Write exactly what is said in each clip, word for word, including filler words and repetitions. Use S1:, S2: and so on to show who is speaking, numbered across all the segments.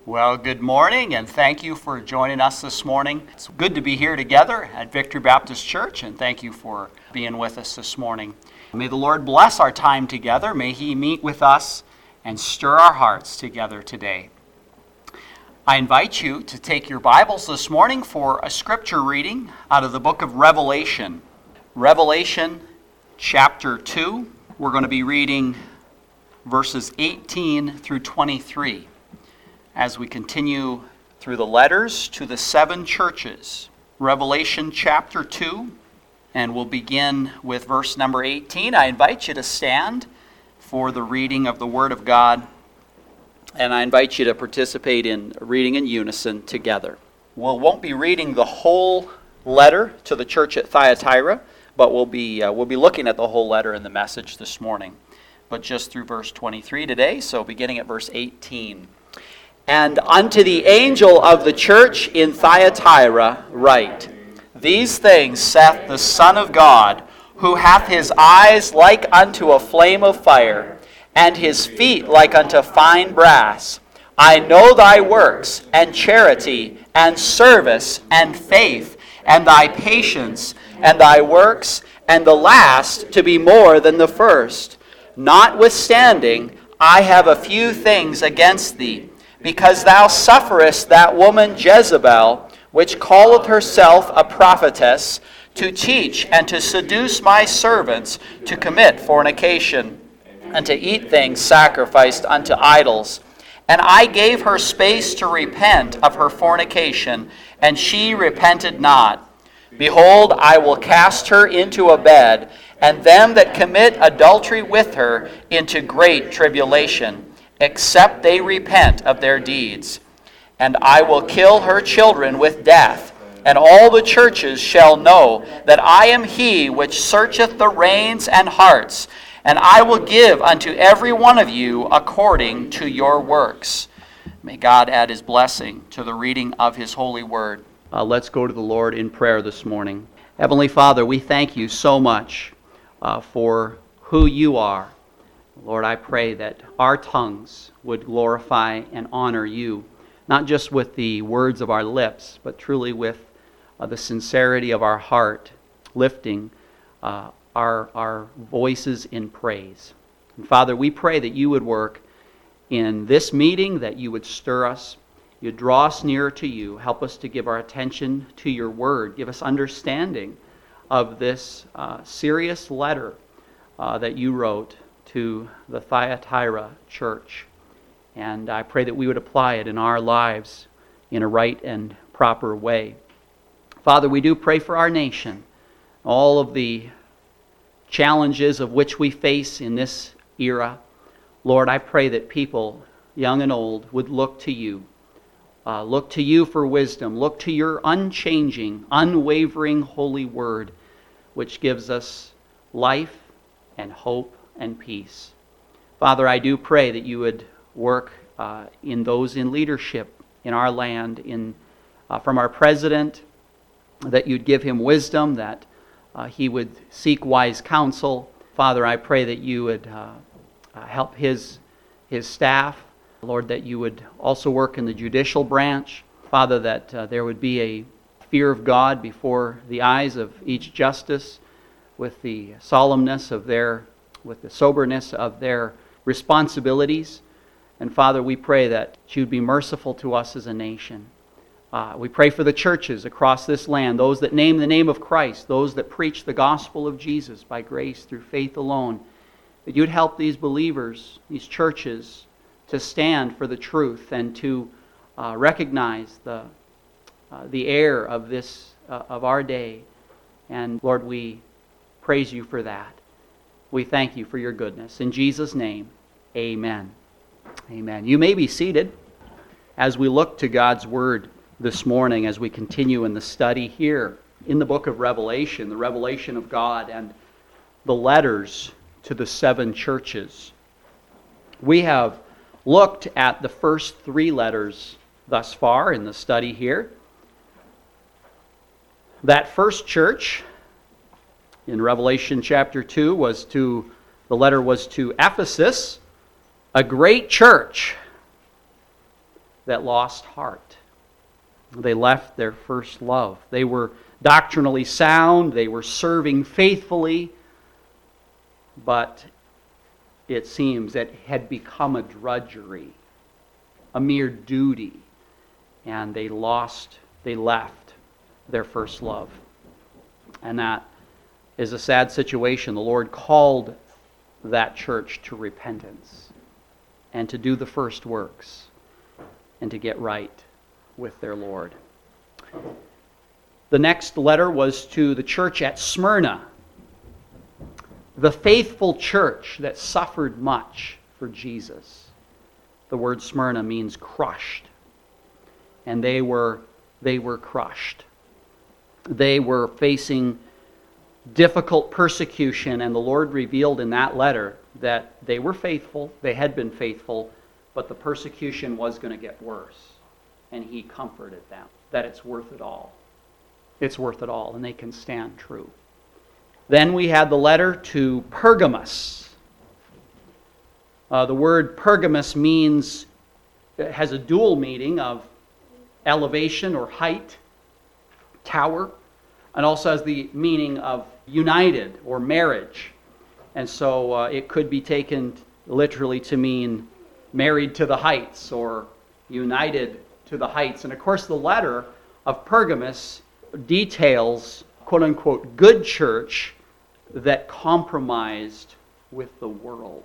S1: Well, good morning, and thank you for joining us this morning. It's good to be here together at Victory Baptist Church, and thank you for being with us this morning. May the Lord bless our time together. May He meet with us and stir our hearts together today. I invite you to take your Bibles this morning for a scripture reading out of the book of Revelation. Revelation chapter two. We're going to be reading verses eighteen through twenty-three. As we continue through the letters to the seven churches. Revelation chapter two, and we'll begin with verse number eighteen. I invite you to stand for the reading of the Word of God, and I invite you to participate in reading in unison together. We won't be reading the whole letter to the church at Thyatira, but we'll be uh, we'll be looking at the whole letter in the message this morning, but just through verse twenty-three today, so beginning at verse eighteen. And unto the angel of the church in Thyatira write, These things saith the Son of God, who hath his eyes like unto a flame of fire, and his feet like unto fine brass. I know thy works, and charity, and service, and faith, and thy patience, and thy works, and the last to be more than the first. Notwithstanding, I have a few things against thee, because thou sufferest that woman Jezebel, which calleth herself a prophetess, to teach and to seduce my servants to commit fornication, and to eat things sacrificed unto idols. And I gave her space to repent of her fornication, and she repented not. Behold, I will cast her into a bed, and them that commit adultery with her into great tribulation, except they repent of their deeds. And I will kill her children with death, and all the churches shall know that I am he which searcheth the reins and hearts, and I will give unto every one of you according to your works. May God add his blessing to the reading of his holy word. Uh, let's go to the Lord in prayer this morning. Heavenly Father, we thank you so much uh, for who you are. Lord, I pray that our tongues would glorify and honor you, not just with the words of our lips, but truly with uh, the sincerity of our heart, lifting uh, our, our voices in praise. And Father, we pray that you would work in this meeting, that you would stir us, you'd draw us nearer to you, help us to give our attention to your word, give us understanding of this uh, serious letter uh, that you wrote to the Thyatira church. And I pray that we would apply it in our lives in a right and proper way. Father, we do pray for our nation, all of the challenges of which we face in this era. Lord, I pray that people, young and old, would look to you. Uh, look to you for wisdom. Look to your unchanging, unwavering holy word, which gives us life and hope and peace. Father, I do pray that you would work uh, in those in leadership in our land, in uh, from our president, that you'd give him wisdom, that uh, he would seek wise counsel. Father, I pray that you would uh, uh, help his, his staff. Lord, that you would also work in the judicial branch. Father, that uh, there would be a fear of God before the eyes of each justice, with the solemnness of their with the soberness of their responsibilities. And Father, we pray that you would be merciful to us as a nation. Uh, we pray for the churches across this land, those that name the name of Christ, those that preach the gospel of Jesus by grace through faith alone, that you'd help these believers, these churches, to stand for the truth and to uh, recognize the uh, the error of this uh, of our day. And Lord, we praise you for that. We thank you for your goodness. In Jesus' name, amen. Amen. You may be seated as we look to God's Word this morning, as we continue in the study here in the book of Revelation, the revelation of God and the letters to the seven churches. We have looked at the first three letters thus far in the study here. That first church in Revelation chapter two was to, the letter was to Ephesus, a great church. that lost heart. They left their first love. They were doctrinally sound, they were serving faithfully, but it seems that it had become a drudgery, a mere duty, and they lost, they left their first love. And that is a sad situation. The Lord called that church to repentance and to do the first works and to get right with their Lord. The next letter was to the church at Smyrna, the faithful church that suffered much for Jesus. The word Smyrna means crushed, and they were they were crushed. They were facing difficult persecution, and the Lord revealed in that letter that they were faithful, they had been faithful, but the persecution was going to get worse. And He comforted them that it's worth it all. It's worth it all, and they can stand true. Then we had the letter to Pergamos. Uh, the word Pergamos means, it has a dual meaning of elevation or height, tower, and also has the meaning of united or marriage. And so uh, it could be taken literally to mean married to the heights or united to the heights. And of course the letter of Pergamos details, quote-unquote, good church that compromised with the world.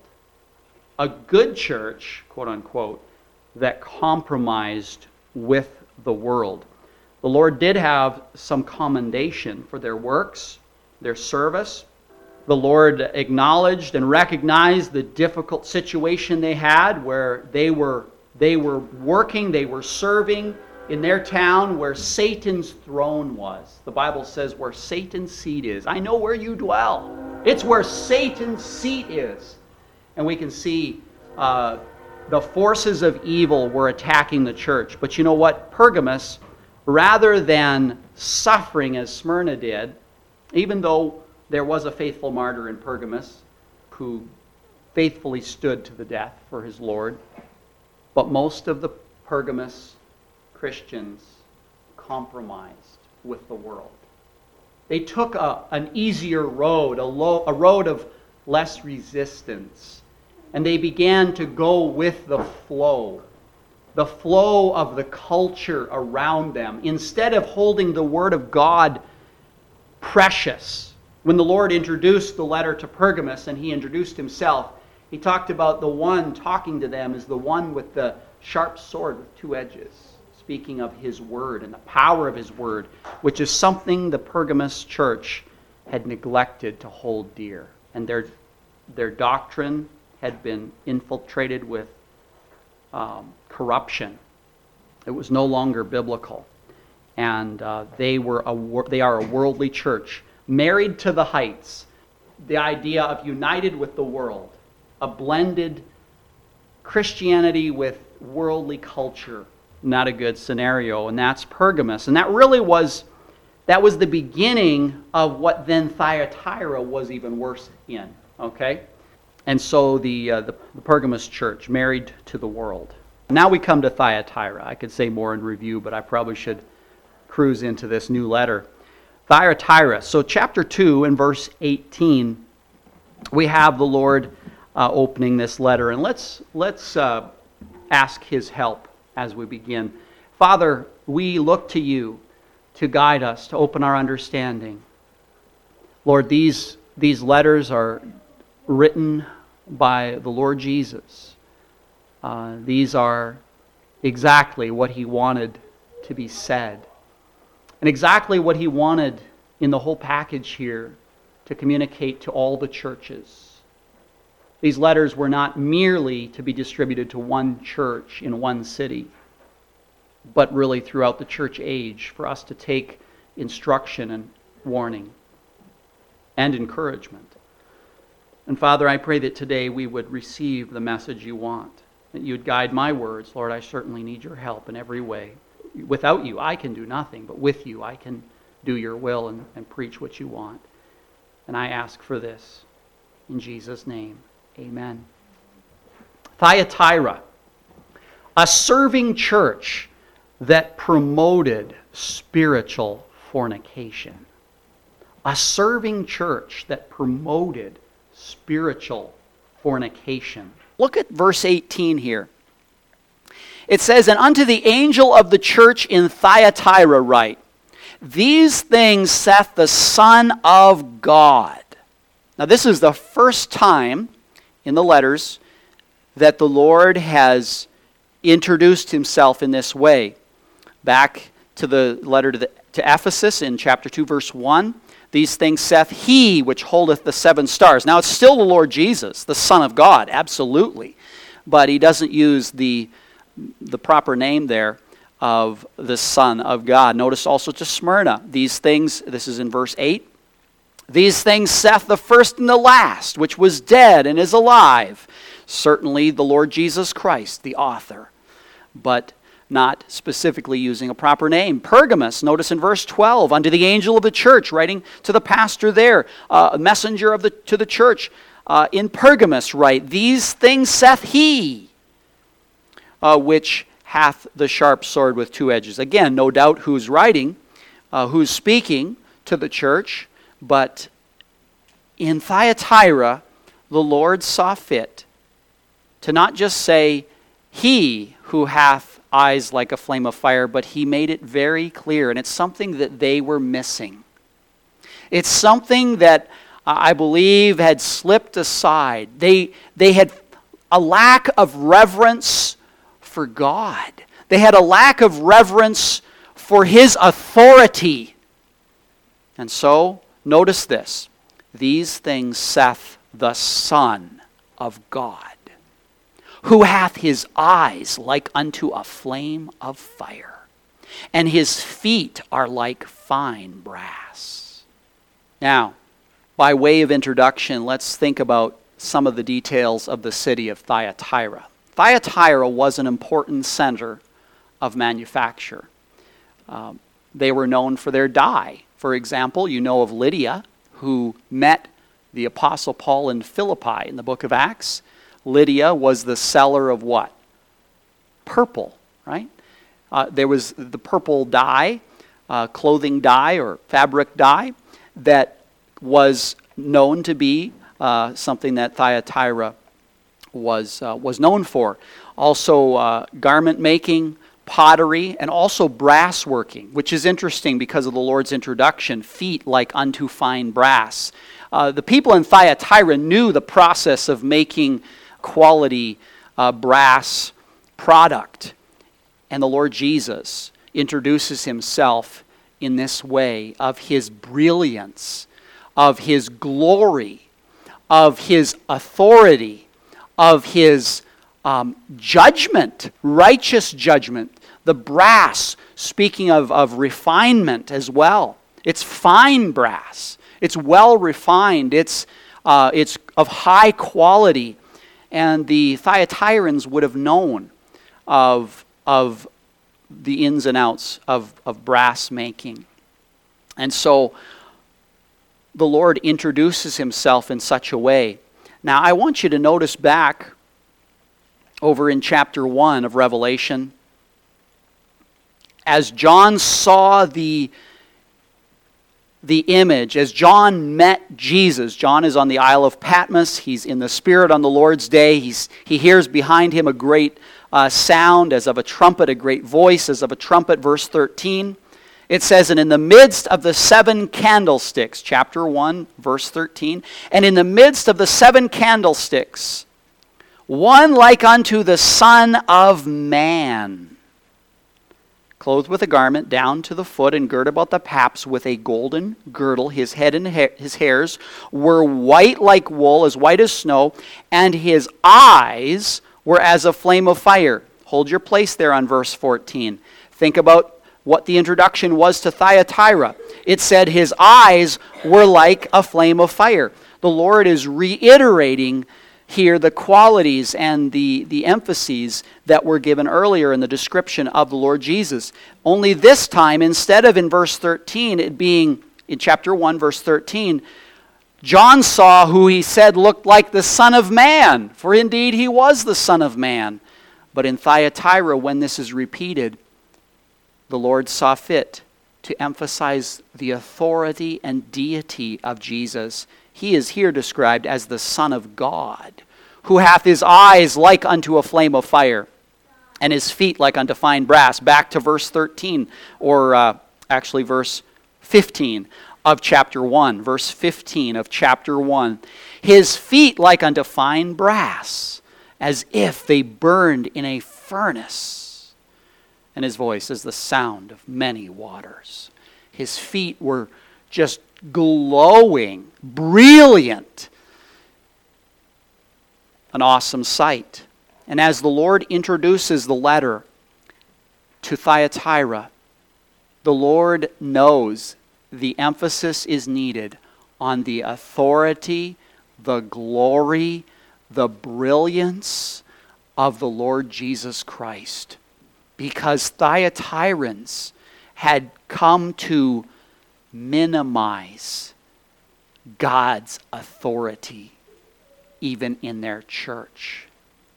S1: A good church, quote-unquote, that compromised with the world. The Lord did have some commendation for their works, their service. The Lord acknowledged and recognized the difficult situation they had where they were they were working, they were serving in their town where Satan's throne was. The Bible says where Satan's seat is. I know where you dwell. It's where Satan's seat is. And we can see uh, the forces of evil were attacking the church. But you know what? Pergamos, rather than suffering as Smyrna did, even though there was a faithful martyr in Pergamos who faithfully stood to the death for his Lord, but most of the Pergamos Christians compromised with the world. They took a, an easier road, a, low, a road of less resistance, and they began to go with the flow, the flow of the culture around them, instead of holding the Word of God precious. When the Lord introduced the letter to Pergamos and He introduced Himself, He talked about the one talking to them as the one with the sharp sword with two edges, speaking of His Word and the power of His Word, which is something the Pergamos church had neglected to hold dear. And their, their doctrine had been infiltrated with um, corruption. It was no longer biblical. And uh, they were a, they are a worldly church, married to the heights, the idea of united with the world, a blended Christianity with worldly culture. Not a good scenario, and that's Pergamos. And that really was, that was the beginning of what then Thyatira was even worse in, okay? And so the, uh, the, the Pergamos church, married to the world. Now we come to Thyatira. I could say more in review, but I probably should cruise into this new letter. Thyatira. So chapter two and verse eighteen, we have the Lord uh, opening this letter. And let's, let's uh, ask His help as we begin. Father, we look to You to guide us, to open our understanding. Lord, these, these letters are written by the Lord Jesus. Uh, these are exactly what He wanted to be said. And exactly what He wanted in the whole package here to communicate to all the churches. These letters were not merely to be distributed to one church in one city, but really throughout the church age for us to take instruction and warning and encouragement. And Father, I pray that today we would receive the message You want, that You'd guide my words. Lord, I certainly need Your help in every way. Without You, I can do nothing, but with You, I can do Your will and, and preach what You want. And I ask for this in Jesus' name. Amen. Thyatira. A serving church that promoted spiritual fornication. A serving church that promoted spiritual fornication. Look at verse eighteen here. It says, "And unto the angel of the church in Thyatira write, These things saith the Son of God." Now this is the first time in the letters that the Lord has introduced himself in this way. Back to the letter to, the, to Ephesus in chapter two, verse one. "These things saith he which holdeth the seven stars." Now it's still the Lord Jesus, the Son of God, absolutely. But he doesn't use the, the proper name there of the Son of God. Notice also to Smyrna. These things, this is in verse eight. "These things saith the first and the last, which was dead and is alive." Certainly the Lord Jesus Christ, the author, but not specifically using a proper name. Pergamos, notice in verse twelve, "Unto the angel of the church," writing to the pastor there, uh, a messenger of the to the church uh, in Pergamos, write, "These things saith he, uh, which hath the sharp sword with two edges." Again, no doubt who's writing, uh, who's speaking to the church, but in Thyatira, the Lord saw fit to not just say, "He who hath eyes like a flame of fire," but he made it very clear, and it's something that they were missing. It's something that uh, I believe had slipped aside. They, they had a lack of reverence for God. They had a lack of reverence for his authority. And so, notice this. "These things saith the Son of God, who hath his eyes like unto a flame of fire, and his feet are like fine brass." Now, by way of introduction, let's think about some of the details of the city of Thyatira. Thyatira was an important center of manufacture. Um, they were known for their dye. For example, you know of Lydia, who met the Apostle Paul in Philippi in the book of Acts. Lydia was the seller of what? Purple, right? Uh, there was the purple dye, uh, clothing dye or fabric dye, that was known to be uh, something that Thyatira was, uh, was known for. Also uh, garment making, pottery, and also brass working, which is interesting because of the Lord's introduction, "feet like unto fine brass." Uh, the people in Thyatira knew the process of making quality uh, brass product. And the Lord Jesus introduces himself in this way of his brilliance, of his glory, of his authority, of his um, judgment, righteous judgment. The brass, speaking of, of refinement as well. It's fine brass. It's well refined. It's, uh, it's of high quality. And the Thyatirans would have known of, of the ins and outs of, of brass making. And so the Lord introduces himself in such a way. Now I want you to notice back over in chapter one of Revelation, as John saw the the image, as John met Jesus. John is on the Isle of Patmos. He's in the Spirit on the Lord's day. He's, he hears behind him a great uh, sound as of a trumpet, a great voice as of a trumpet. Verse thirteen, it says, "And in the midst of the seven candlesticks," chapter one, verse thirteen, "and in the midst of the seven candlesticks, one like unto the Son of Man, clothed with a garment down to the foot, and girt about the paps with a golden girdle. His head and ha- his hairs were white like wool, as white as snow, and his eyes were as a flame of fire." Hold your place there on verse fourteen. Think about what the introduction was to Thyatira. It said his eyes were like a flame of fire. The Lord is reiterating here the qualities and the, the emphases that were given earlier in the description of the Lord Jesus. Only this time, instead of in verse thirteen, it being in chapter one, verse thirteen, John saw who he said looked like the Son of Man, for indeed he was the Son of Man. But in Thyatira, when this is repeated, the Lord saw fit to emphasize the authority and deity of Jesus. He is here described as the Son of God, who hath his eyes like unto a flame of fire, and his feet like unto fine brass. Back to verse thirteen, or uh, actually verse fifteen of chapter one. Verse fifteen of chapter one. His feet like unto fine brass, as if they burned in a furnace, and his voice as the sound of many waters. His feet were just glowing, brilliant. An awesome sight. And as the Lord introduces the letter to Thyatira, the Lord knows the emphasis is needed on the authority, the glory, the brilliance of the Lord Jesus Christ. Because Thyatirans had come to minimize God's authority even in their church.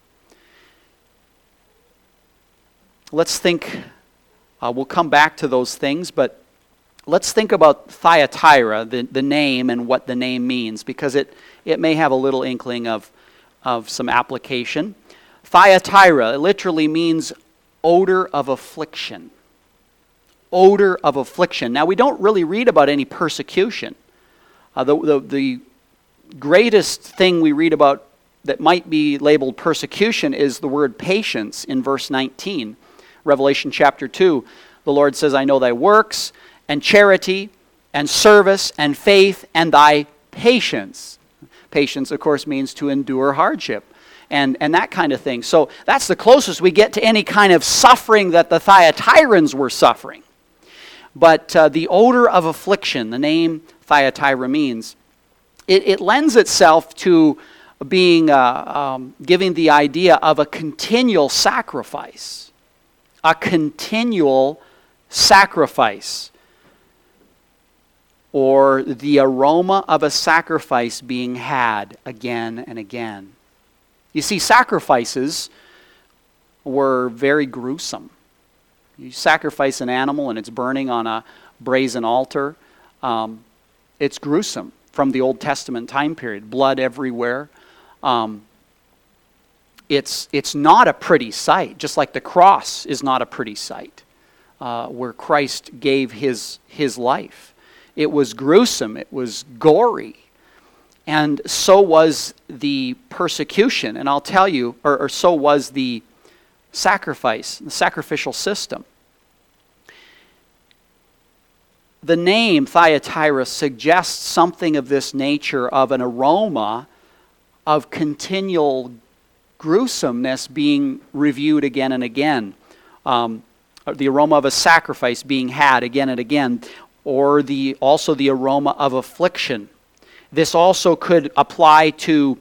S1: Let's think, uh, we'll come back to those things, but let's think about Thyatira, the, the name and what the name means, because it, it may have a little inkling of, of some application. Thyatira, it literally means odor of affliction. Odor of affliction. Now, we don't really read about any persecution. Uh, the, the, the greatest thing we read about that might be labeled persecution is the word patience in verse nineteen. Revelation chapter two, the Lord says, I know thy works, and charity, and service, and faith, and thy patience. Patience, of course, means to endure hardship, and, and that kind of thing. So that's the closest we get to any kind of suffering that the Thyatirans were suffering. But uh, the odor of affliction, the name Thyatira means, it, it lends itself to being, uh, um, giving the idea of a continual sacrifice. A continual sacrifice. Or the aroma of a sacrifice being had again and again. You see, sacrifices were very gruesome. You sacrifice an animal and it's burning on a brazen altar. Um, it's gruesome from the Old Testament time period. Blood everywhere. Um, it's, it's not a pretty sight, just like the cross is not a pretty sight, uh, where Christ gave his, his life. It was gruesome. It was gory. And so was the persecution. And I'll tell you, or, or so was the sacrifice, the sacrificial system. The name Thyatira suggests something of this nature, of an aroma of continual gruesomeness being reviewed again and again. Um, the aroma of a sacrifice being had again and again. Or the also the aroma of affliction. This also could apply to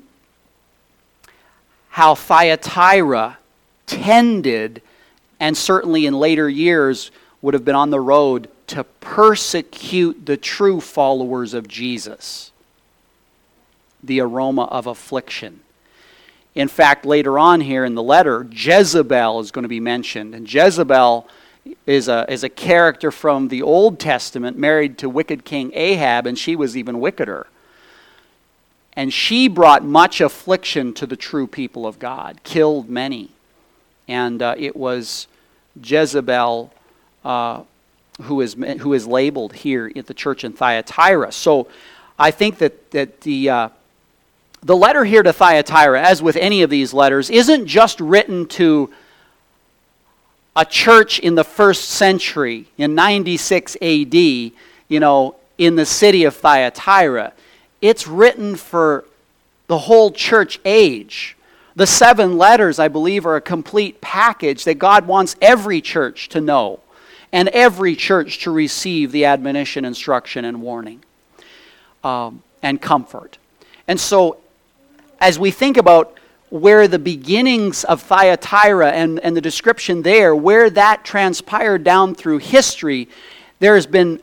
S1: how Thyatira tended, and certainly in later years would have been on the road to persecute the true followers of Jesus. The aroma of affliction. In fact, later on here in the letter, Jezebel is going to be mentioned. And Jezebel is a, is a character from the Old Testament, married to wicked King Ahab, and she was even wickeder. And she brought much affliction to the true people of God, killed many. And uh, it was Jezebel uh, who is who is labeled here at the church in Thyatira. So I think that, that the, uh, the letter here to Thyatira, as with any of these letters, isn't just written to a church in the first century, in ninety-six A D, you know, in the city of Thyatira. It's written for the whole church age. The seven letters, I believe, are a complete package that God wants every church to know and every church to receive the admonition, instruction, and warning um, and comfort. And so, as we think about where the beginnings of Thyatira and, and the description there, where that transpired down through history, there has been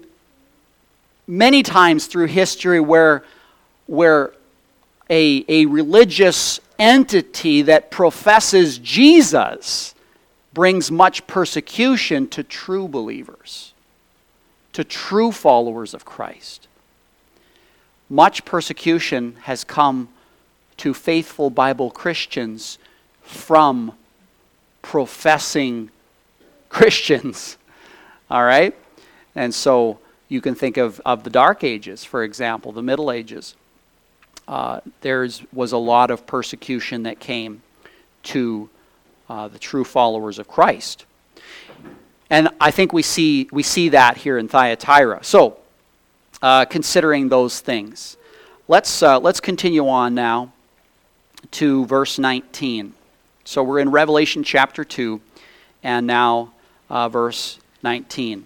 S1: many times through history where, where a, a religious entity that professes Jesus brings much persecution to true believers, to true followers of Christ. Much persecution has come to faithful Bible Christians from professing Christians. All right? And so you can think of, of the Dark Ages, for example, the Middle Ages. Uh, there was a lot of persecution that came to uh, the true followers of Christ. And I think we see we see that here in Thyatira. So, uh, considering those things, let's uh, let's continue on now to verse nineteen. So we're in Revelation chapter two, and now uh, verse nineteen.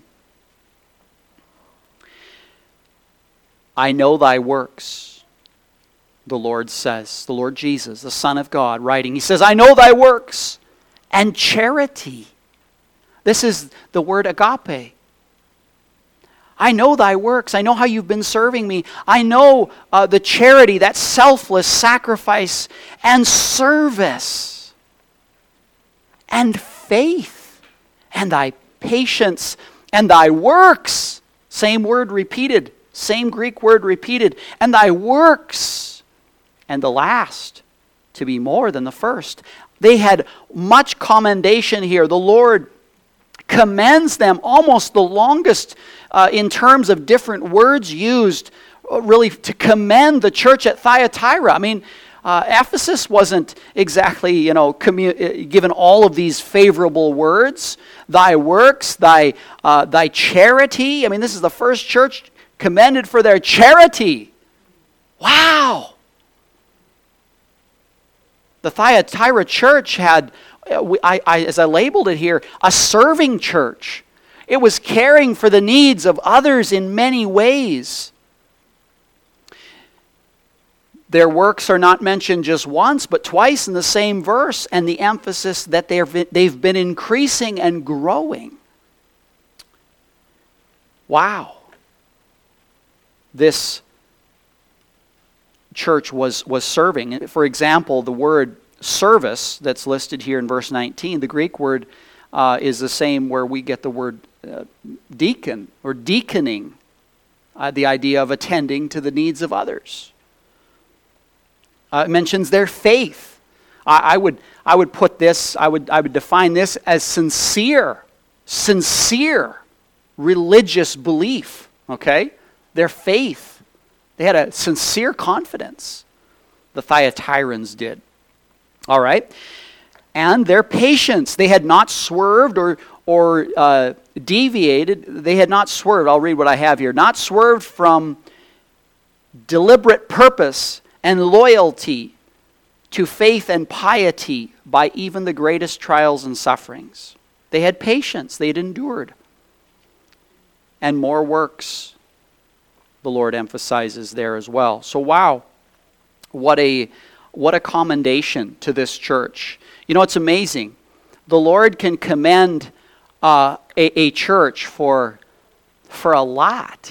S1: I know thy works, the Lord says, the Lord Jesus, the Son of God, writing. He says, I know thy works and charity. This is the word agape. I know thy works. I know how you've been serving me. I know uh, the charity, that selfless sacrifice and service and faith and thy patience and thy works. Same word repeated. Same Greek word repeated. And thy works. And the last to be more than the first. They had much commendation here. The Lord commends them, almost the longest uh, in terms of different words used, uh, really to commend the church at Thyatira. I mean, uh, Ephesus wasn't exactly, you know, commu- given all of these favorable words. Thy works, thy uh, thy charity. I mean, this is the first church commended for their charity. Wow! The Thyatira church had, I, I, as I labeled it here, a serving church. It was caring for the needs of others in many ways. Their works are not mentioned just once, but twice in the same verse, and the emphasis that they've they've been increasing and growing. Wow. This church was, was serving. For example, the word service that's listed here in verse nineteen, the Greek word uh, is the same where we get the word uh, deacon or deaconing, uh, the idea of attending to the needs of others. Uh, it mentions their faith. I, I would I would put this, I would I would define this as sincere, sincere religious belief. Okay? Their faith. They had a sincere confidence. The Thyatirans did. All right? And their patience. They had not swerved or, or uh, deviated. They had not swerved. I'll read what I have here. Not swerved from deliberate purpose and loyalty to faith and piety by even the greatest trials and sufferings. They had patience. They had endured. And more works, the Lord emphasizes there as well. So wow, what a what a commendation to this church. You know, it's amazing. The Lord can commend uh, a, a church for for a lot.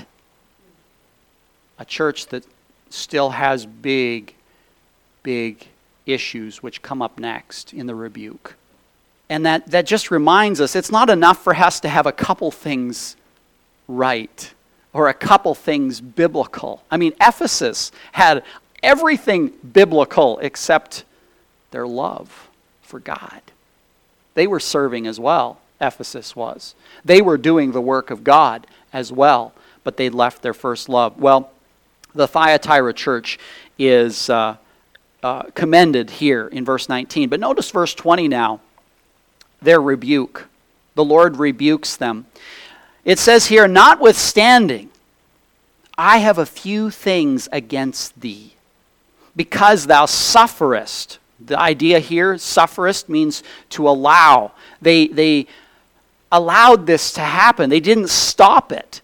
S1: A church that still has big, big issues which come up next in the rebuke. And that, that just reminds us, it's not enough for us to have a couple things right. Or a couple things biblical. I mean, Ephesus had everything biblical except their love for God. They were serving as well, Ephesus was. They were doing the work of God as well, but they left their first love. Well, the Thyatira church is uh, uh, commended here in verse nineteen. But notice verse twenty now, their rebuke. The Lord rebukes them. It says here, notwithstanding, I have a few things against thee, because thou sufferest. The idea here, sufferest, means to allow. They, they allowed this to happen. They didn't stop it.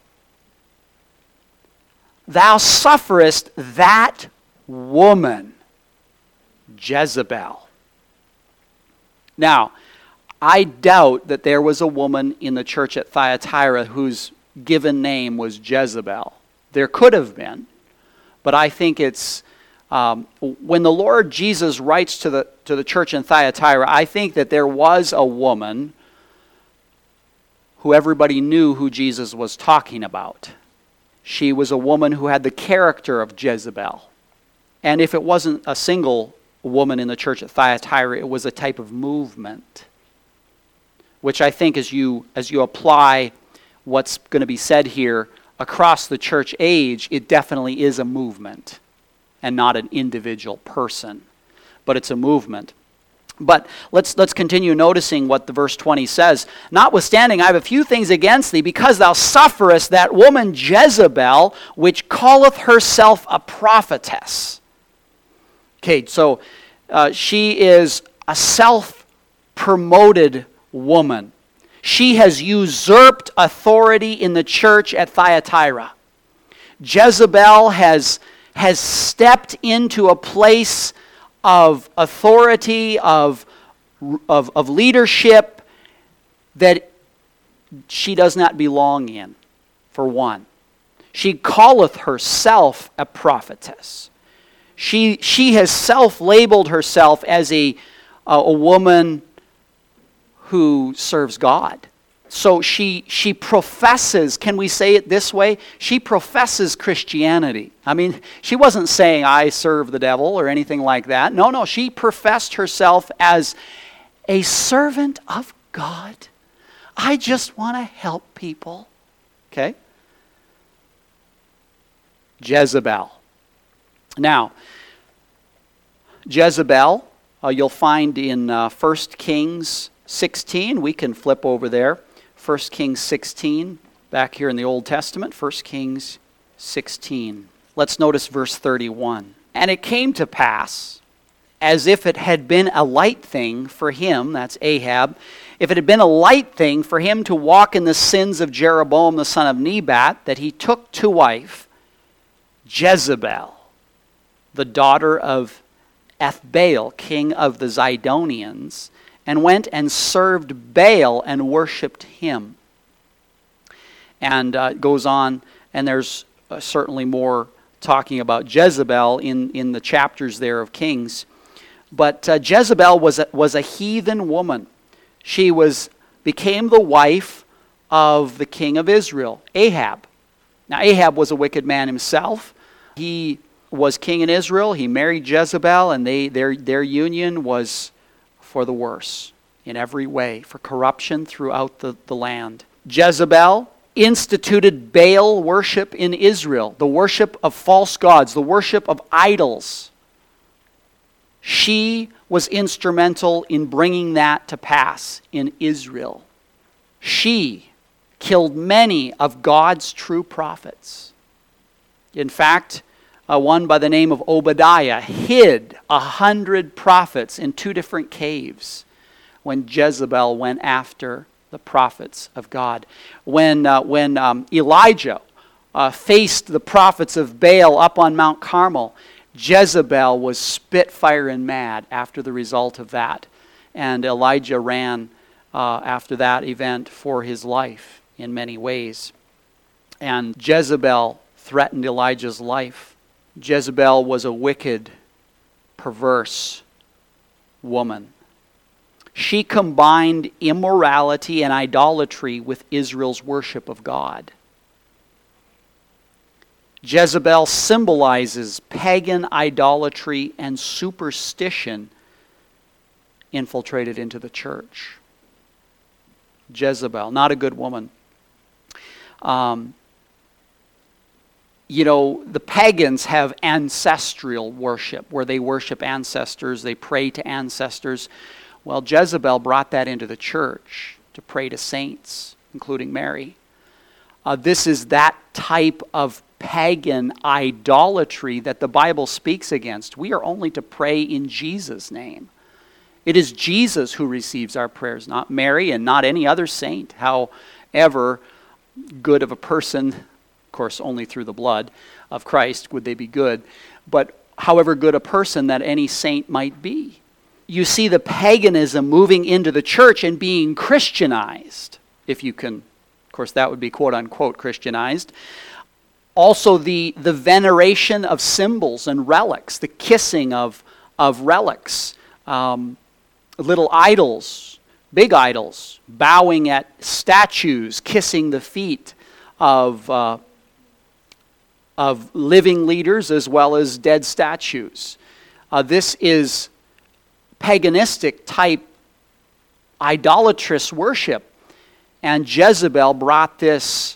S1: Thou sufferest that woman, Jezebel. Now, I doubt that there was a woman in the church at Thyatira whose given name was Jezebel. There could have been, but I think it's Um, when the Lord Jesus writes to the, to the church in Thyatira, I think that there was a woman who everybody knew who Jesus was talking about. She was a woman who had the character of Jezebel. And if it wasn't a single woman in the church at Thyatira, it was a type of movement, which I think as you as you apply what's going to be said here across the church age, it definitely is a movement and not an individual person, but it's a movement. But let's let's continue noticing what the verse twenty says. Notwithstanding, I have a few things against thee, because thou sufferest that woman Jezebel, which calleth herself a prophetess. Okay, so uh, she is a self-promoted woman. She has usurped authority in the church at Thyatira. Jezebel has, has stepped into a place of authority, of, of, of leadership that she does not belong in, for one. She calleth herself a prophetess. She, she has self-labeled herself as a, a, a woman who serves God. So she, she professes, can we say it this way? She professes Christianity. I mean, she wasn't saying, I serve the devil or anything like that. No, no, she professed herself as a servant of God. I just want to help people. Okay? Jezebel. Now, Jezebel, uh, you'll find in uh, First Kings sixteen. We can flip over there. First Kings sixteen, back here in the Old Testament. First Kings sixteen. Let's notice verse thirty-one. And it came to pass, as if it had been a light thing for him, that's Ahab, if it had been a light thing for him to walk in the sins of Jeroboam the son of Nebat, that he took to wife Jezebel, the daughter of Ethbaal, king of the Zidonians, and went and served Baal and worshipped him. And uh, it goes on, and there's uh, certainly more talking about Jezebel in, in the chapters there of Kings. But uh, Jezebel was a, was a heathen woman. She was became the wife of the king of Israel, Ahab. Now Ahab was a wicked man himself. He was king in Israel. He married Jezebel, and they their their union was for the worse in every way, for corruption throughout the, the land. Jezebel instituted Baal worship in Israel, the worship of false gods, the worship of idols. She was instrumental in bringing that to pass in Israel. She killed many of God's true prophets. In fact, Uh, one by the name of Obadiah hid a hundred prophets in two different caves when Jezebel went after the prophets of God. When, uh, when um, Elijah uh, faced the prophets of Baal up on Mount Carmel, Jezebel was spitfire and mad after the result of that. And Elijah ran uh, after that event for his life in many ways. And Jezebel threatened Elijah's life. Jezebel was a wicked, perverse woman. She combined immorality and idolatry with Israel's worship of God. Jezebel symbolizes pagan idolatry and superstition infiltrated into the church. Jezebel, not a good woman. Um, You know, the pagans have ancestral worship, where they worship ancestors, they pray to ancestors. Well, Jezebel brought that into the church to pray to saints, including Mary. Uh, this is that type of pagan idolatry that the Bible speaks against. We are only to pray in Jesus' name. It is Jesus who receives our prayers, not Mary and not any other saint, however good of a person. Of course, only through the blood of Christ would they be good. But however good a person that any saint might be. You see the paganism moving into the church and being Christianized, if you can, of course that would be quote unquote Christianized. Also the, the veneration of symbols and relics, the kissing of, of relics, um, little idols, big idols, bowing at statues, kissing the feet of, uh, of living leaders as well as dead statues. Uh, this is paganistic type idolatrous worship. And Jezebel brought this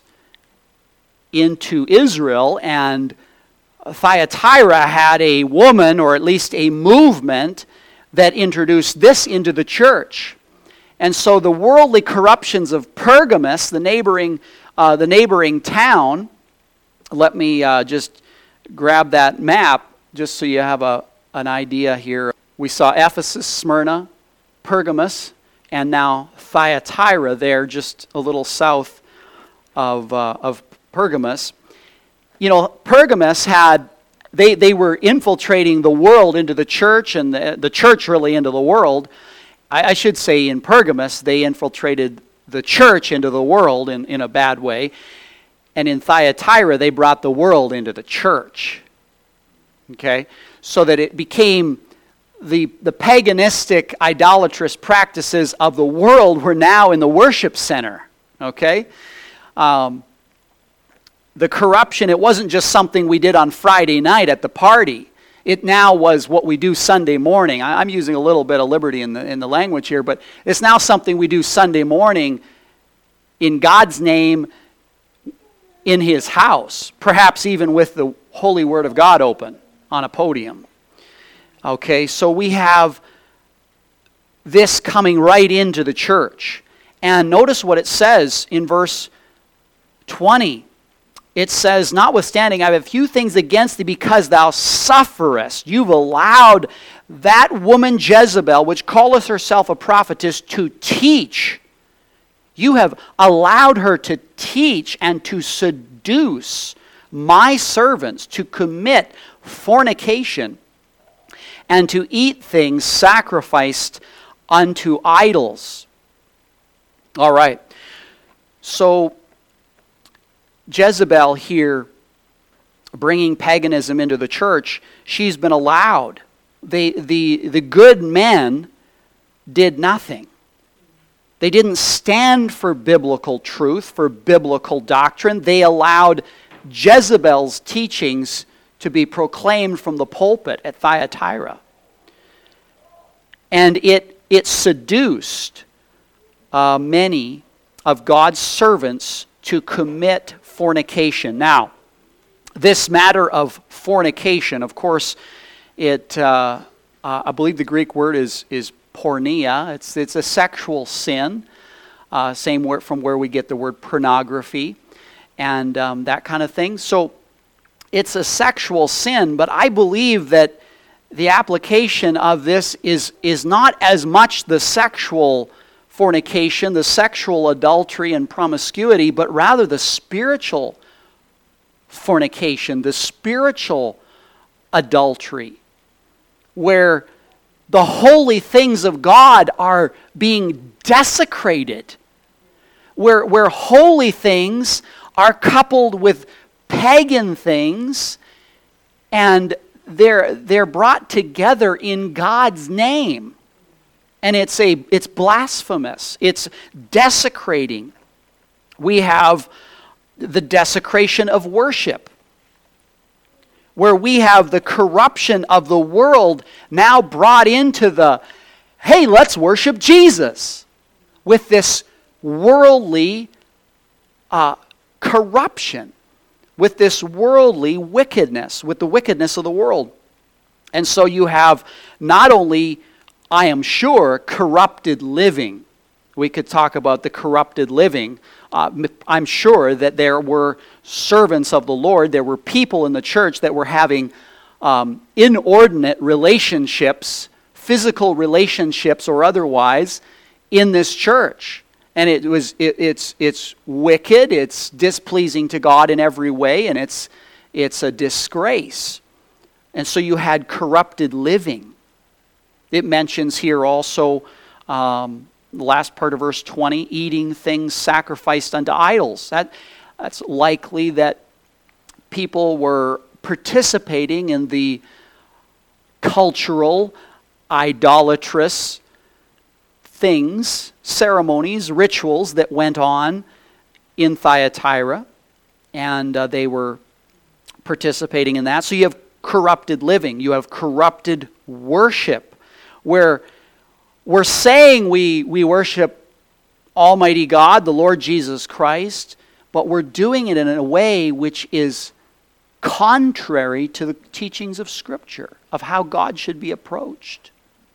S1: into Israel, and Thyatira had a woman, or at least a movement, that introduced this into the church. And so the worldly corruptions of Pergamos, the neighboring, uh, the neighboring town, let me uh, just grab that map just so you have a, an idea here. We saw Ephesus, Smyrna, Pergamos, and now Thyatira there, just a little south of uh, of Pergamos. You know, Pergamos had, they, they were infiltrating the world into the church, and the, the church really into the world. I, I should say in Pergamos, they infiltrated the church into the world in, in a bad way. And in Thyatira, they brought the world into the church. Okay? So that it became the, the paganistic, idolatrous practices of the world were now in the worship center. Okay? Um, the corruption, it wasn't just something we did on Friday night at the party. It now was what we do Sunday morning. I, I'm using a little bit of liberty in the, in the language here, but it's now something we do Sunday morning in God's name, in His house, perhaps even with the Holy Word of God open on a podium. Okay, so we have this coming right into the church. And notice what it says in verse twenty. It says, notwithstanding, I have a few things against thee, because thou sufferest. You've allowed that woman Jezebel, which calleth herself a prophetess, to teach. You have allowed her to teach and to seduce my servants to commit fornication and to eat things sacrificed unto idols. All right. So Jezebel here, bringing paganism into the church, she's been allowed. The, the, the good men did nothing. They didn't stand for biblical truth, for biblical doctrine. They allowed Jezebel's teachings to be proclaimed from the pulpit at Thyatira. And it, it seduced uh, many of God's servants to commit fornication. Now, this matter of fornication, of course, it uh, uh, I believe the Greek word is is porneia. It's it's a sexual sin. Uh, same word from where we get the word pornography, and um, that kind of thing. So it's a sexual sin, but I believe that the application of this is is not as much the sexual fornication, the sexual adultery and promiscuity, but rather the spiritual fornication, the spiritual adultery, where the holy things of God are being desecrated, where, where holy things are coupled with pagan things, and they're, they're brought together in God's name. And it's a it's blasphemous. It's desecrating. We have the desecration of worship, where we have the corruption of the world now brought into the, hey, let's worship Jesus, with this worldly uh, corruption, with this worldly wickedness, with the wickedness of the world. And so you have not only, I am sure, corrupted living. We could talk about the corrupted living. Uh, I'm sure that there were servants of the Lord, there were people in the church that were having um, inordinate relationships, physical relationships or otherwise, in this church. And it was it, it's it's wicked, it's displeasing to God in every way, and it's it's a disgrace. And so you had corrupted living. It mentions here also, um, the last part of verse twenty, eating things sacrificed unto idols. That, that's likely that people were participating in the cultural, idolatrous things, ceremonies, rituals that went on in Thyatira, and uh, they were participating in that. So you have corrupted living, you have corrupted worship, where we're saying we, we worship Almighty God, the Lord Jesus Christ, but we're doing it in a way which is contrary to the teachings of Scripture, of how God should be approached.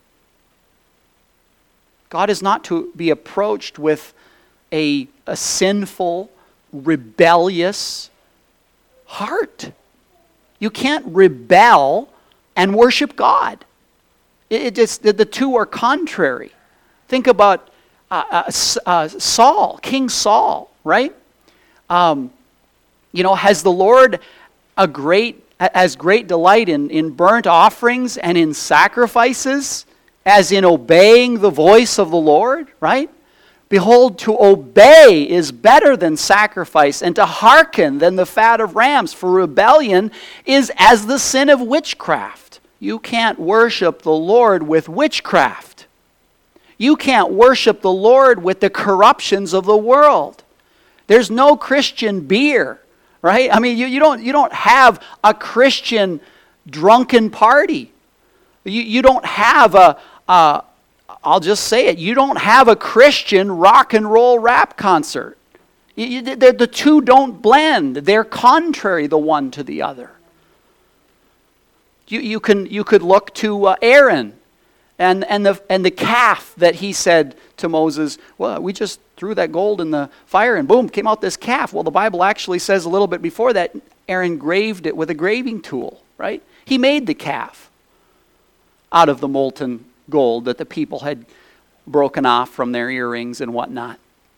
S1: God is not to be approached with a, a sinful, rebellious heart. You can't rebel and worship God. It, it just, the, the two are contrary. Think about uh, uh, uh, Saul, King Saul, right? Um, you know, has the Lord a great, has great delight in, in burnt offerings and in sacrifices, as in obeying the voice of the Lord, right? Behold, to obey is better than sacrifice, and to hearken than the fat of rams, for rebellion is as the sin of witchcraft. You can't worship the Lord with witchcraft. You can't worship the Lord with the corruptions of the world. There's no Christian beer, right? I mean, you, you don't you don't have a Christian drunken party. You, you don't have a, a, I'll just say it, you don't have a Christian rock and roll rap concert. You, you, the, the two don't blend. They're contrary the one to the other. You, you, can, you could look to uh, Aaron and, and, the, and the calf that he said to Moses, well, we just threw that gold in the fire and boom, came out this calf. Well, the Bible actually says a little bit before that, Aaron graved it with a graving tool, right? He made the calf out of the molten gold that the people had broken off from their earrings and whatnot.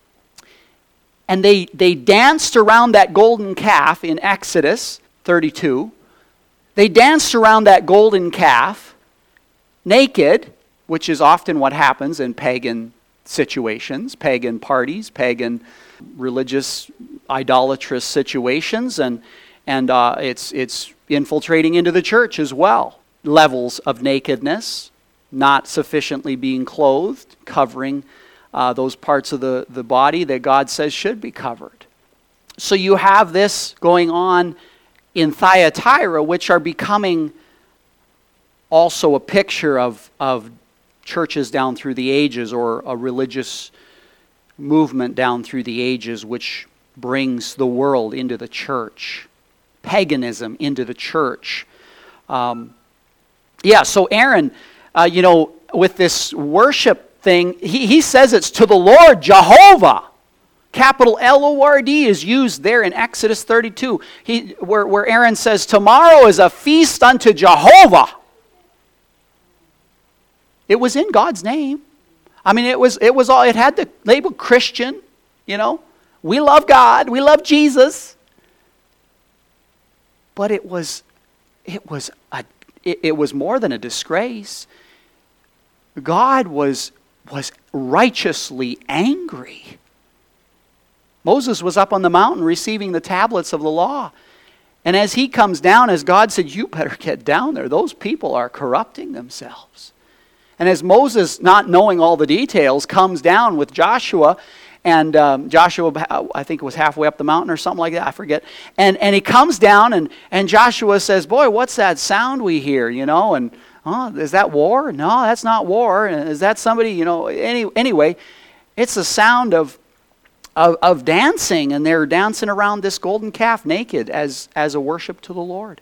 S1: And they, they danced around that golden calf in Exodus thirty-two. They danced around that golden calf naked, which is often what happens in pagan situations, pagan parties, pagan religious idolatrous situations, and and uh, it's it's infiltrating into the church as well. Levels of nakedness, not sufficiently being clothed, covering uh, those parts of the, the body that God says should be covered. So you have this going on in Thyatira, which are becoming also a picture of, of churches down through the ages, or a religious movement down through the ages, which brings the world into the church, paganism into the church. Um, yeah, so Aaron, uh, you know, with this worship thing, he, he says it's to the Lord Jehovah. Capital L O R D is used there in Exodus thirty-two, he, where, where Aaron says, tomorrow is a feast unto Jehovah. It was in God's name. I mean, it was it was all, it had the label Christian, you know. We love God, we love Jesus. But it was it was a it, it was more than a disgrace. God was was righteously angry. Moses was up on the mountain receiving the tablets of the law. And as he comes down, as God said, you better get down there. Those people are corrupting themselves. And as Moses, not knowing all the details, comes down with Joshua, and um, Joshua, I think it was halfway up the mountain or something like that, I forget. And and he comes down, and, and Joshua says, boy, what's that sound we hear, you know? And, oh, is that war? No, that's not war. And is that somebody, you know? Any, anyway, it's the sound of, of, of dancing, and they're dancing around this golden calf naked as, as a worship to the Lord.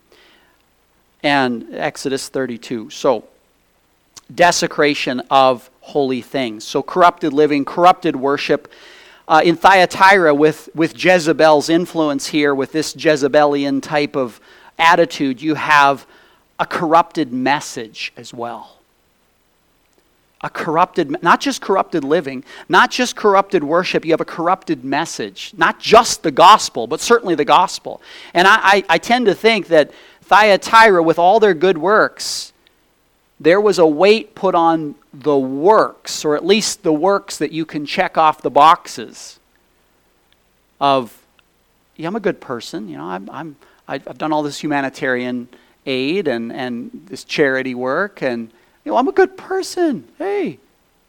S1: And Exodus thirty-two. So, desecration of holy things. So corrupted living, corrupted worship. Uh, in Thyatira, with, with Jezebel's influence here, with this Jezebelian type of attitude, you have a corrupted message as well. A corrupted, not just corrupted living, not just corrupted worship, you have a corrupted message. Not just the gospel, but certainly the gospel. And I, I, I tend to think that Thyatira, with all their good works, there was a weight put on the works, or at least the works that you can check off the boxes of, yeah, I'm a good person. You know, I'm, I'm, I've done all this humanitarian aid and, and this charity work, and you know, I'm a good person. Hey,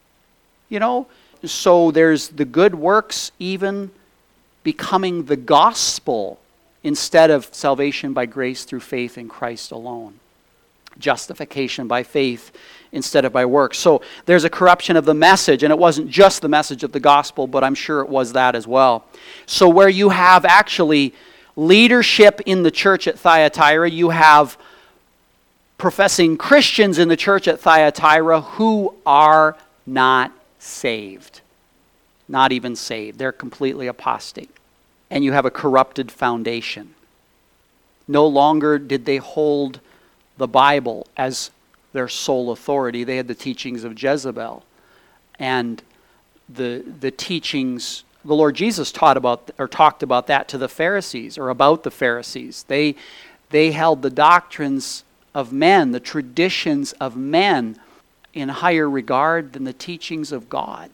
S1: you know, so there's the good works even becoming the gospel instead of salvation by grace through faith in Christ alone. Justification by faith instead of by works. So there's a corruption of the message, and it wasn't just the message of the gospel, but I'm sure it was that as well. So where you have actually leadership in the church at Thyatira, you have professing Christians in the church at Thyatira who are not saved. Not even saved. They're completely apostate. And you have a corrupted foundation. No longer did they hold the Bible as their sole authority. They had the teachings of Jezebel. And the the teachings, the Lord Jesus taught about or talked about that to the Pharisees, or about the Pharisees. They they held the doctrines of men, the traditions of men, in higher regard than the teachings of God.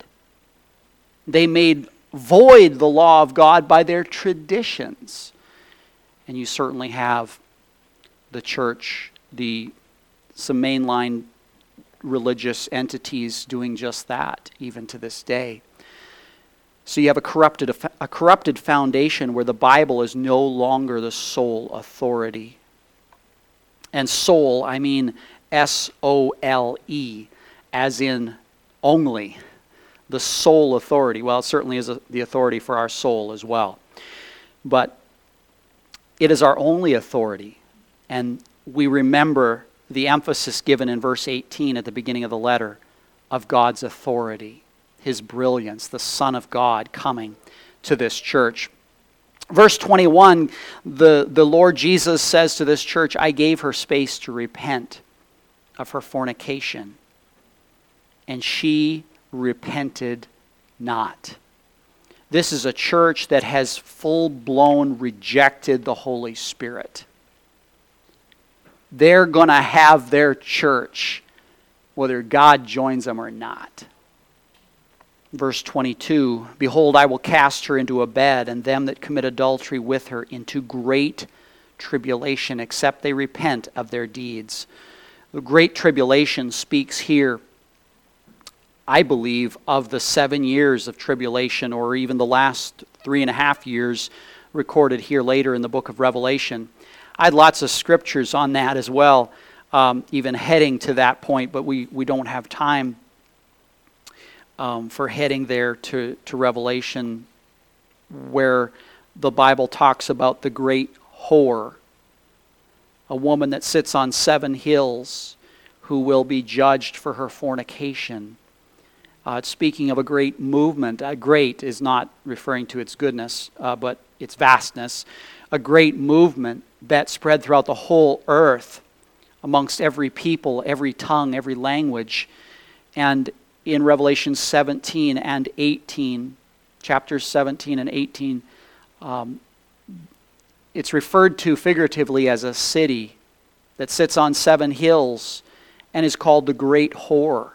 S1: They made void the law of God by their traditions. And you certainly have the church, the some mainline religious entities doing just that, even to this day. So you have a corrupted a corrupted foundation where the Bible is no longer the sole authority. And sole, I mean S O L E, as in only, the sole authority. Well, it certainly is a, the authority for our soul as well. But it is our only authority. And we remember the emphasis given in verse eighteen at the beginning of the letter of God's authority, His brilliance, the Son of God coming to this church. Verse twenty-one, the, the Lord Jesus says to this church, I gave her space to repent of her fornication, and she repented not. This is a church that has full-blown rejected the Holy Spirit. They're going to have their church, whether God joins them or not. Verse twenty-two, behold, I will cast her into a bed, and them that commit adultery with her into great tribulation, except they repent of their deeds. The great tribulation speaks here, I believe, of the seven years of tribulation, or even the last three and a half years recorded here later in the book of Revelation. I had lots of scriptures on that as well, um, even heading to that point, but we, we don't have time um, for heading there to, to Revelation, where the Bible talks about the great whore, a woman that sits on seven hills who will be judged for her fornication. Uh, it's speaking of a great movement. Uh, great is not referring to its goodness, uh, but its vastness. A great movement that spread throughout the whole earth amongst every people, every tongue, every language. And in Revelation seventeen and eighteen, chapters seventeen and eighteen, um, it's referred to figuratively as a city that sits on seven hills and is called the Great Whore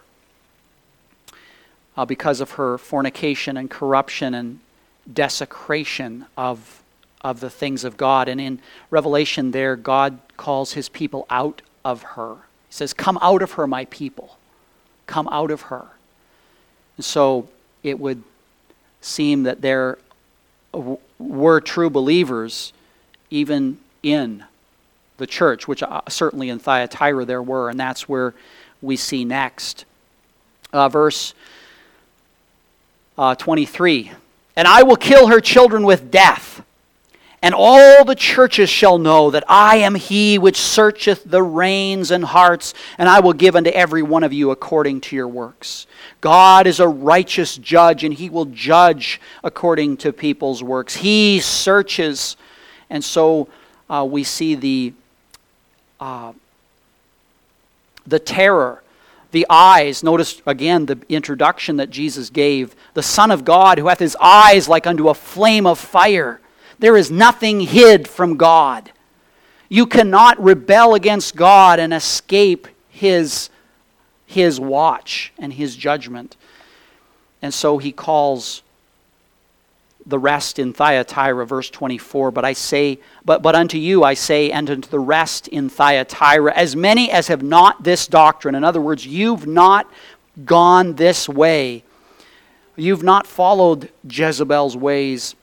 S1: uh, because of her fornication and corruption and desecration of of the things of God. And in Revelation there, God calls His people out of her. He says, come out of her, my people. Come out of her. And so it would seem that there were true believers even in the church, which certainly in Thyatira there were, and that's where we see next. Uh, verse uh, twenty-three, and I will kill her children with death, and all the churches shall know that I am He which searcheth the reins and hearts, and I will give unto every one of you according to your works. God is a righteous judge, and He will judge according to people's works. He searches. And so uh, we see the, uh, the terror, the eyes. Notice again the introduction that Jesus gave. The Son of God, who hath His eyes like unto a flame of fire. There is nothing hid from God. You cannot rebel against God and escape His, His watch and His judgment. And so He calls the rest in Thyatira, verse twenty-four, but I say, but, but unto you I say, and unto the rest in Thyatira, as many as have not this doctrine. In other words, you've not gone this way. You've not followed Jezebel's ways.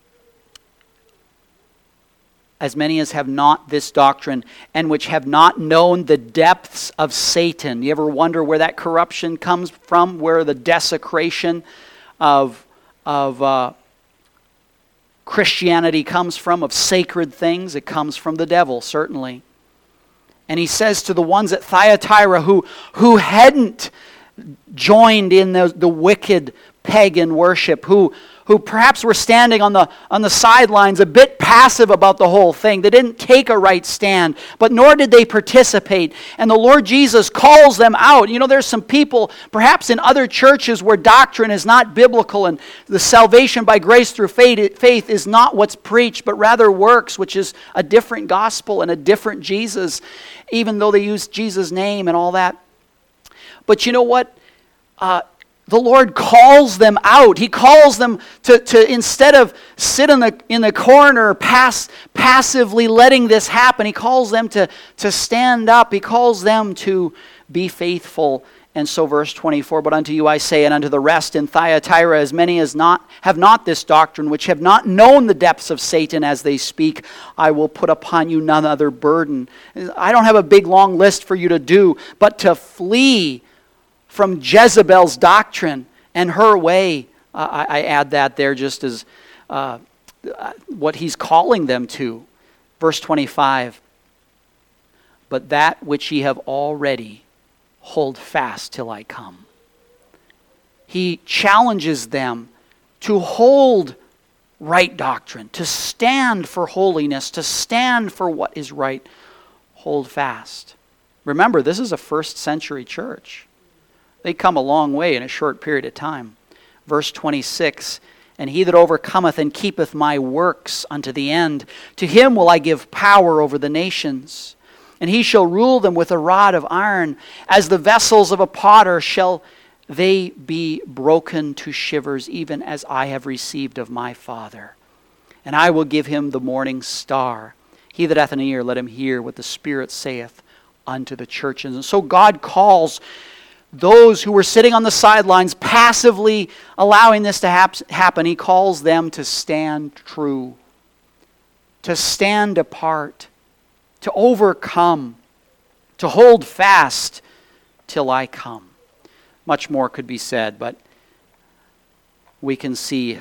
S1: As many as have not this doctrine, and which have not known the depths of Satan. You ever wonder where that corruption comes from? Where the desecration of, of uh, Christianity comes from, of sacred things? It comes from the devil, certainly. And he says to the ones at Thyatira who, who hadn't joined in the, the wicked pagan worship, who who perhaps were standing on the on the sidelines a bit passive about the whole thing. They didn't take a right stand, but nor did they participate. And the Lord Jesus calls them out. You know, there's some people, perhaps in other churches where doctrine is not biblical and the salvation by grace through faith, faith is not what's preached, but rather works, which is a different gospel and a different Jesus, even though they use Jesus' name and all that. But you know what? Uh, The Lord calls them out. He calls them to, to instead of sit in the in the corner, pass, passively letting this happen, He calls them to, to stand up. He calls them to be faithful. And so verse twenty-four, but unto you I say, and unto the rest in Thyatira, as many as not have not this doctrine, which have not known the depths of Satan as they speak, I will put upon you none other burden. I don't have a big long list for you to do, but to flee from Jezebel's doctrine and her way. Uh, I, I add that there just as uh, what he's calling them to. Verse twenty-five, but that which ye have already, hold fast till I come. He challenges them to hold right doctrine, to stand for holiness, to stand for what is right. Hold fast. Remember, this is a first century church. They come a long way in a short period of time. Verse twenty-six, and he that overcometh and keepeth my works unto the end, to him will I give power over the nations. And he shall rule them with a rod of iron. As the vessels of a potter shall they be broken to shivers, even as I have received of my Father. And I will give him the morning star. He that hath an ear, let him hear what the Spirit saith unto the churches. And so God calls those who were sitting on the sidelines, passively allowing this to hap- happen, He calls them to stand true, to stand apart, to overcome, to hold fast till I come. Much more could be said, but we can see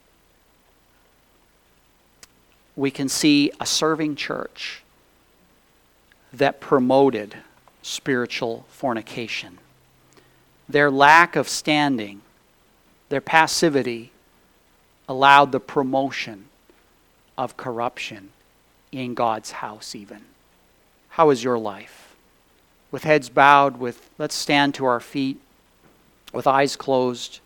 S1: we can see a serving church that promoted spiritual fornication. Their lack of standing, their passivity, allowed the promotion of corruption in God's house even. How is your life? With heads bowed, with let's stand to our feet, with eyes closed.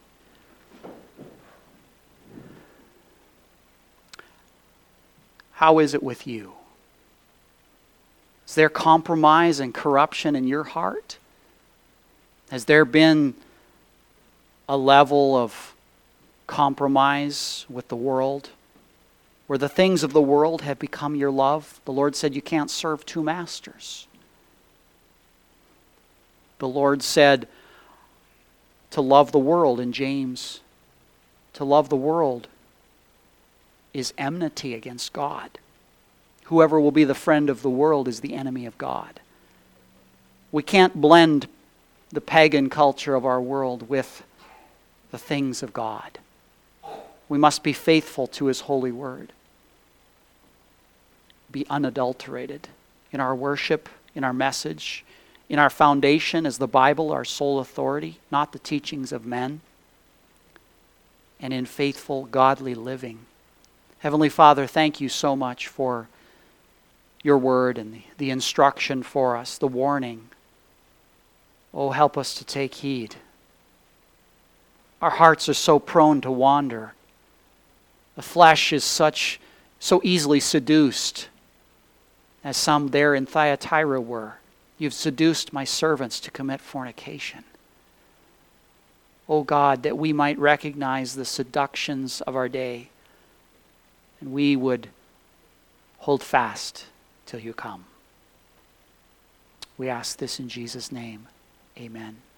S1: How is it with you? Is there compromise and corruption in your heart? Has there been a level of compromise with the world where the things of the world have become your love? The Lord said you can't serve two masters. The Lord said to love the world in James, to love the world is enmity against God. Whoever will be the friend of the world is the enemy of God. We can't blend the pagan culture of our world with the things of God. We must be faithful to His holy word. Be unadulterated in our worship, in our message, in our foundation as the Bible, our sole authority, not the teachings of men, and in faithful, godly living. Heavenly Father, thank you so much for your word and the, the instruction for us, the warning. Oh, help us to take heed. Our hearts are so prone to wander. The flesh is such so easily seduced, as some there in Thyatira were. You've seduced my servants to commit fornication. Oh God, that we might recognize the seductions of our day, and we would hold fast till you come. We ask this in Jesus' name. Amen.